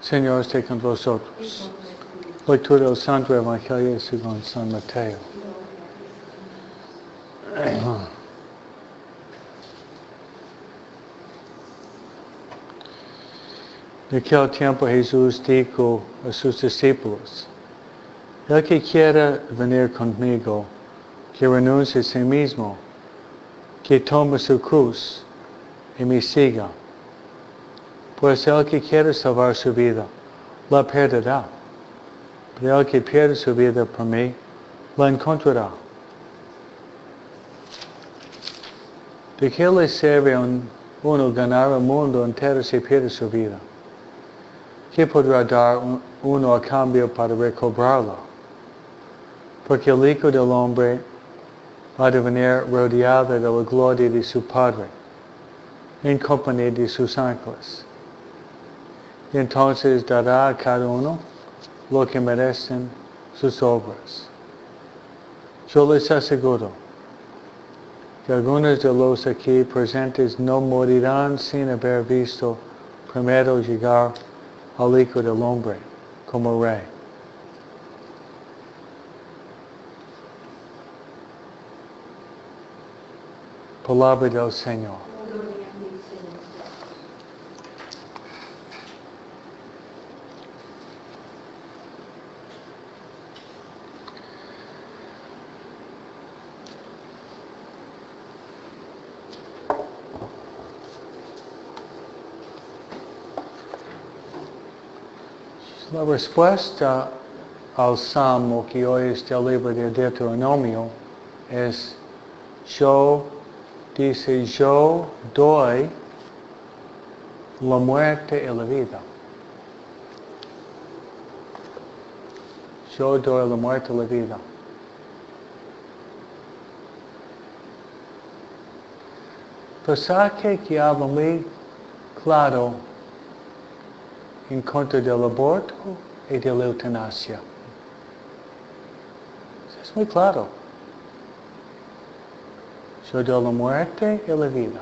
Señor esté con vosotros. Lectura del Santo Evangelio según San Mateo. En aquel tiempo Jesús dijo a sus discípulos, el que quiera venir conmigo, que renuncie a sí mismo, que tome su cruz y me siga. Pues el que quiere salvar su vida, la perderá. Pero el que pierde su vida por mí, la encontrará. ¿De qué le sirve uno ganar el mundo entero si pierde su vida? ¿Qué podrá dar uno a cambio para recobrarla? Porque el Hijo del Hombre ha de venir rodeado de la gloria de su Padre, en compañía de sus ángeles. Y entonces dará a cada uno lo que merecen sus obras. Yo les aseguro que algunos de los aquí presentes no morirán sin haber visto primero llegar al Hijo del Hombre como Rey. Palabra del Señor. La respuesta al Salmo que hoy es del libro de Deuteronomio es yo doy la muerte y la vida. Yo doy la muerte y la vida. Pasaje que habla muy claro en contra del aborto y de la eutanasia. Es muy claro. Yo doy la muerte y la vida.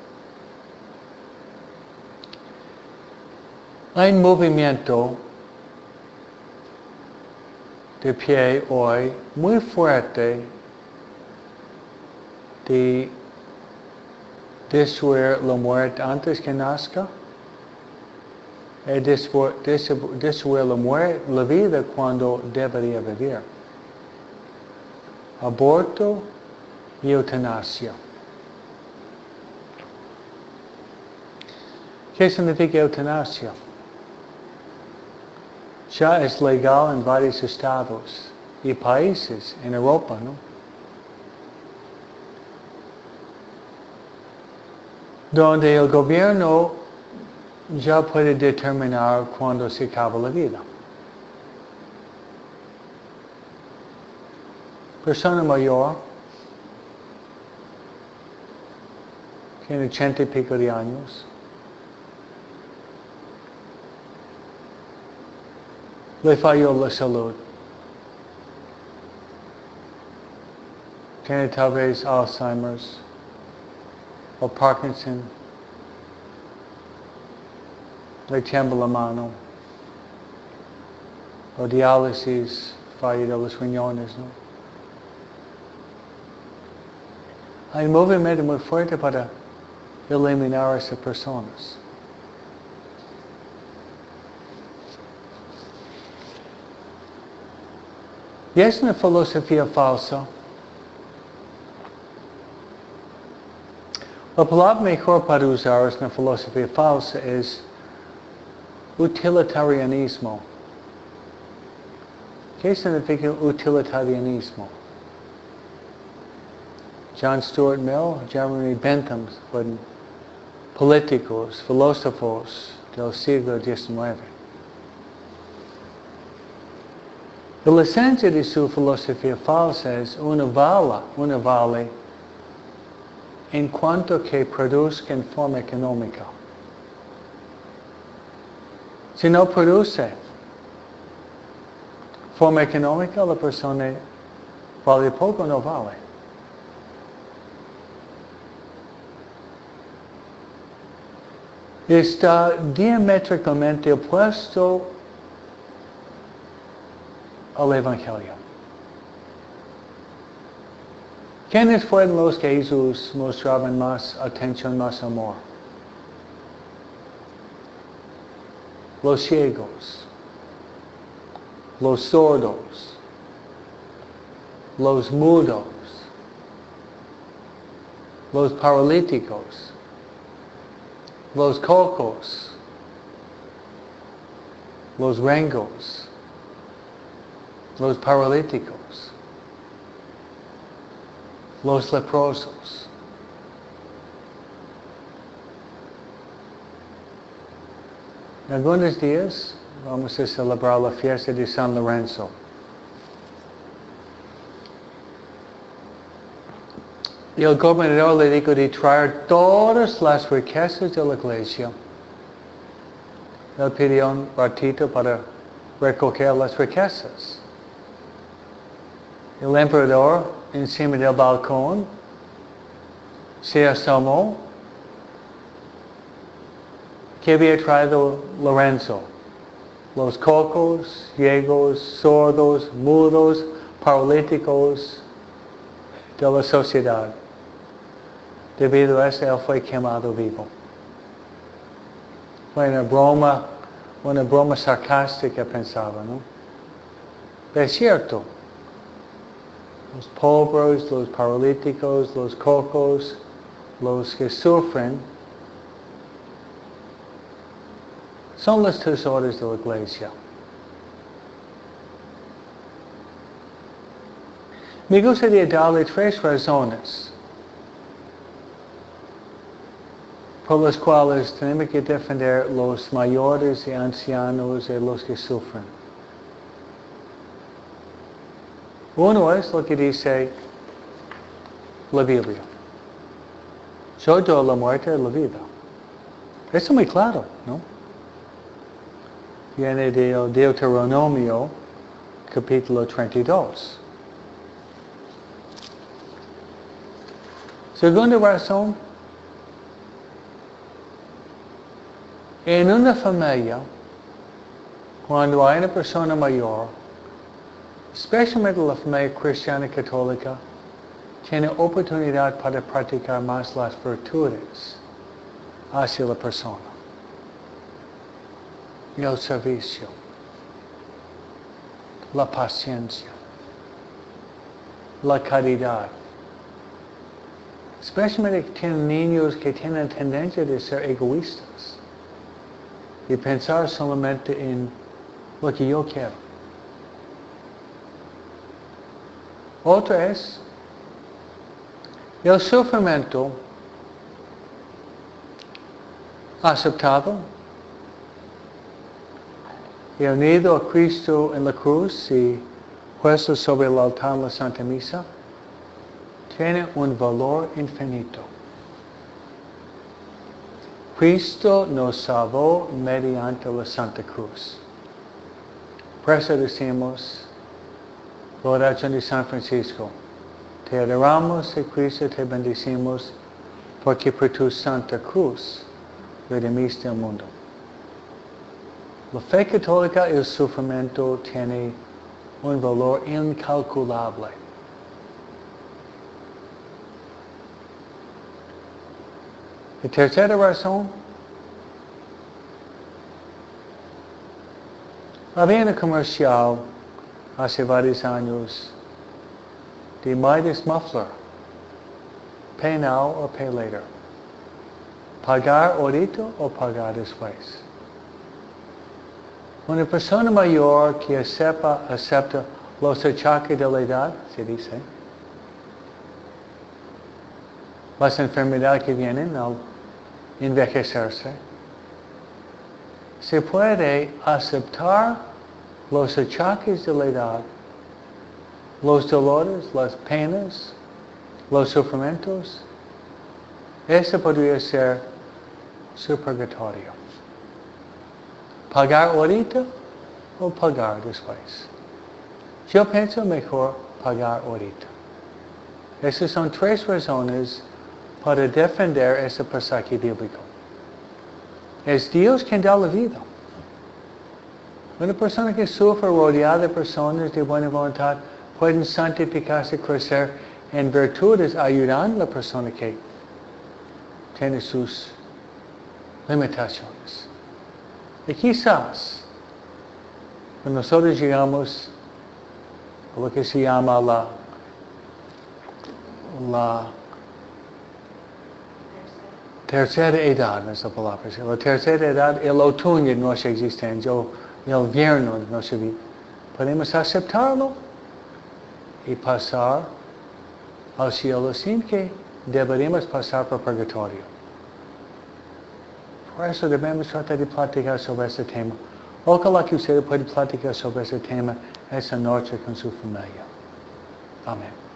Hay un movimiento de pie hoy muy fuerte de destruir la muerte antes que nazca y destruir la vida cuando debería vivir. Aborto y eutanasia. ¿Qué significa eutanasia? Ya es legal en varios estados y países en Europa, ¿no? Donde el gobierno ya puede determinar cuándo se acaba la vida. Persona mayor, tiene 80 y pico de años, le falló la salud. Tiene tal vez Alzheimer's o Parkinson. Le tiembla la mano. O diálisis, falla de los riñones, ¿no? Hay un movimiento muy fuerte para eliminar a esas personas. Y es una filosofía falsa. La palabra mejor para usar es una filosofía falsa es utilitarianismo. ¿Qué significa utilitarianismo? John Stuart Mill, Jeremy Bentham fueron políticos, filósofos del siglo XIX. La esencia de su filosofía falsa es una vale en cuanto que produzca en forma económica. Si no produce forma económica, la persona vale poco o no vale. está diamétricamente opuesto al Evangelio. ¿Quiénes fueron los que Jesús mostraban más atención, más amor? Los ciegos, los sordos, los mudos, los paralíticos, los cocos, los rengos, los paralíticos, los leprosos. En algunos días vamos a celebrar la fiesta de San Lorenzo. Y el gobernador le dijo de traer todas las riquezas de la iglesia. Él pidió un ratito para recoger las riquezas. El emperador, encima del balcón, se asomó que había traído Lorenzo. Los cocos, ciegos, sordos, mudos, paralíticos de la sociedad. Debido a eso, él fue quemado vivo. Fue una broma sarcástica, pensaba, ¿no? Pero es cierto. Los pobres, los paralíticos, los cocos, los que sufren, son los tesoros de la iglesia. Me gustaría darle 3 razones por las cuales tenemos que defender los mayores y ancianos y los que sufren. Uno es lo que dice la Biblia. Yo doy la muerte y la vida. Eso es muy claro, ¿no? Viene del Deuteronomio, capítulo 32. Segunda razón, en una familia, cuando hay una persona mayor, especialmente la familia cristiana católica, tiene oportunidad para practicar más las virtudes hacia la persona. Y el servicio, la paciencia, la caridad. Especialmente tienen niños que tienen tendencia de ser egoístas y pensar solamente en lo que yo quiero. Otra es el sufrimiento aceptado y unido a Cristo en la cruz y puesto sobre el altar en la Santa Misa, tiene un valor infinito. Cristo nos salvó mediante la Santa Cruz. Por eso decimos la oración de San Francisco. Te adoramos, Cristo, te bendecimos, porque por tu Santa Cruz redimiste el mundo. La fe católica, el sufrimiento tiene un valor incalculable. La tercera razón, había un comercial hace varios años de Midas Muffler, pay now or pay later. Pagar ahorita o pagar después. Una persona mayor que acepta los achaques de la edad, se dice, las enfermedades que vienen al envejecerse, se puede aceptar los achaques de la edad, los dolores, las penas, los sufrimientos. Ese podría ser su purgatorio. ¿Pagar ahorita o pagar después? Yo pienso mejor pagar ahorita. Esas son 3 razones para defender ese pasaje bíblico. Es Dios quien da la vida. Una persona que sufre rodeada de personas de buena voluntad pueden santificarse, crecer en virtudes, ayudando a la persona que tiene sus limitaciones. Y quizás, cuando nosotros llegamos a lo que se llama la tercera edad, no es la palabra, la tercera edad, el otoño de nuestra existencia, o el invierno de nuestra vida, podemos aceptarlo y pasar al cielo sin que deberíamos pasar por purgatorio. Por eso debemos tratar de platicar sobre este tema. Ojalá que usted pueda platicar sobre este tema esta noche con su familia. Amén.